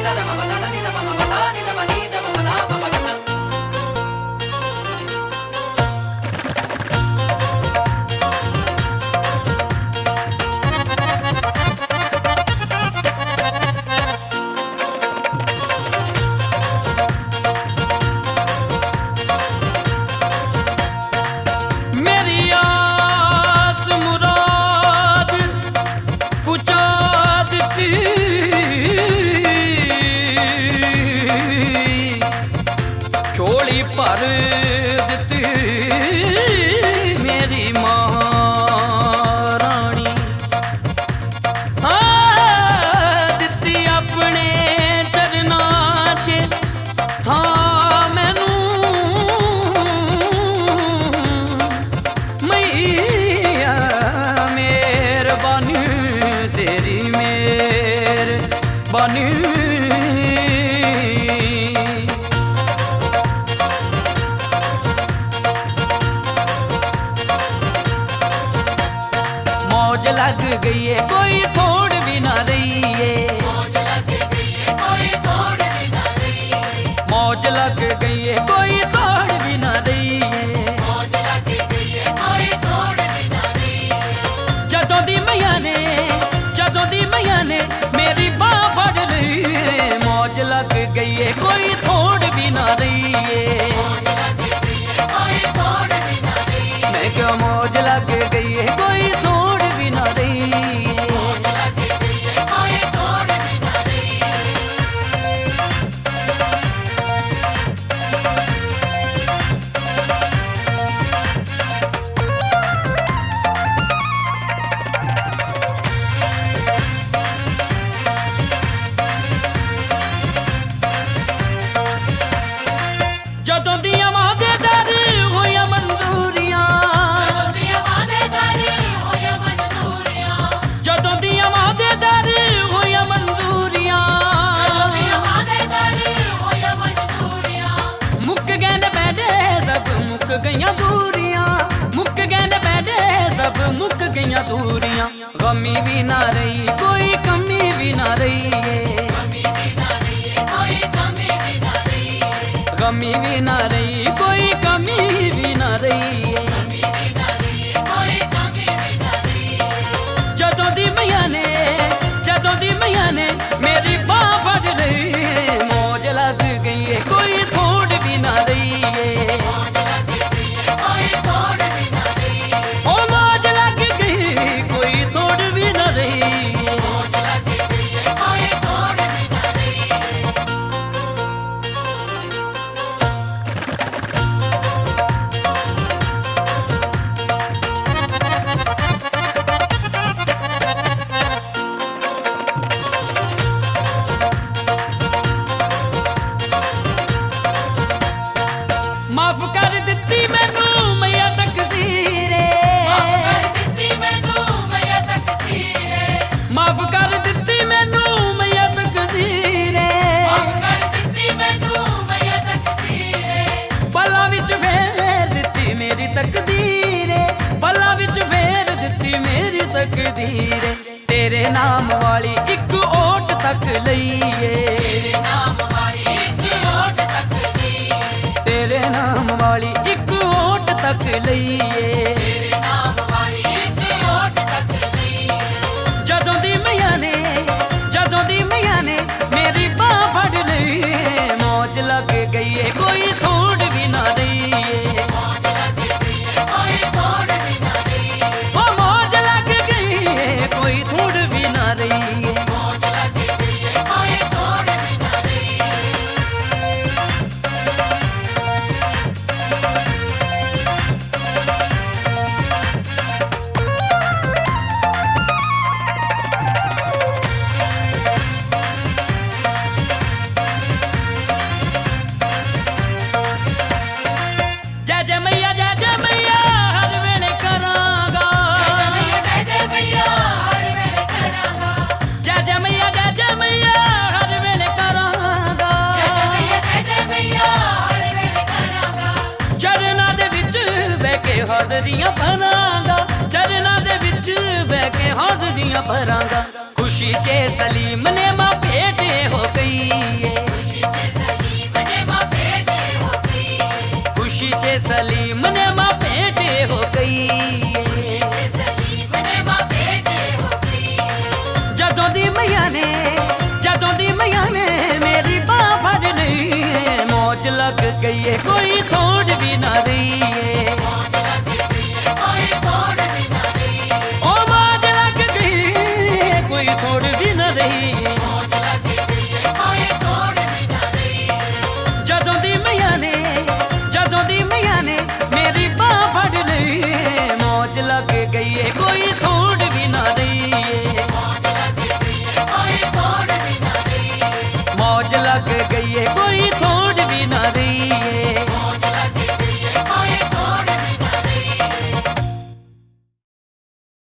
झोली भर दिती मेरी महारानी, दिती अपने चरनां च था मैनू मैया मेहरबानी तेरी मेहरबानी। मौज लग गई है कोई थोड़ भी ना रही है, मौज लग गई है कोई थोड़ भी ना रही है, मौज लग गई है कोई थोड़ भी ना रही है, मौज लग गई है कोई थोड़ भी ना रही है। जदों दी मैया ने मेरी बांह फड़ ली, मौज लग गई है कोई थोड़ भी ना रही है, मौज लग गई है कोई थोड़ भी ना रही है। मैं क्यों मौज लग गई है कोई थोड़ भी ना रही है, मौज लग गई है कोई थोड़ भी ना रही है। जदों दियां वादेदार होया मंजूरियां, जदों दियां वादेदार होया मंजूरियां, मुक गए न बैठे सब मुक गईयां दूरियां, मुक गए न बैठे सब मुक गईयां दूरियां। गमी भी ना रही कोई कमी भी ना रही है, गमी भी ना रही कोई कमी भी ना रही है, गमी भी ना रही कोई कमी भी ना रही है, गमी भी ना रही कोई कमी भी ना रही है। जदों दी मैया ने मेरी बांह फड़ ली, मौज लग गई है कोई थोड़ भी ना रही है, मौज लग गई है कोई थोड़ भी ना रही है। ओ मौज लग गई कोई थोड़ भी ना रही है, मौज लग गई है कोई थोड़ भी ना रही है। माफ कर दिती मैनू मैया तकसीरे, माफ कर दिती मैनू मैया तकसीरे, माफ कर दिती मैनू मैया तकसीरे, माफ कर दिती मैनू मैया तकसीरे। पल्लां विच फेर दिती मेरी तकदीरे, पल्लां विच फेर दिती मेरी तकदीरे। तेरे नाम वाली इक ओट तक लईए, तेरे नाम वाली इक ओट तक लईए, तेरे नाम वाली इक ओट तक लईए, तेरे नाम वाली इक ओट तक लईए। जदों दी मैया ने मेरी बांह फड़ ली, मौज लग गई है कोई थोड़ भी ना रही है, मौज लग गई है कोई थोड़ भी ना रही है। ओ मौज लग गई है कोई थोड़ भी ना रही है, मौज लग गई है कोई थोड़ भी ना रही है। जय जय मैया हर वेले करांगा, जय जय मैया हर वेले करांगा, जय जय मैया हर वेले करांगा, जय मैया हर वेले करांगा। चरनां दे विच बह के हाज़रियां भरांगा, चरनां दे विच बह के हाज़रियां भरांगा। खुशी चे सलीम ने मां भेंट हो गई, सलीम ने माँ भेंट हो गई। जदों दी मैया ने मेरी बाँ फड़ ली है, मौज लग गई है कोई थोड़ भी ना रही है।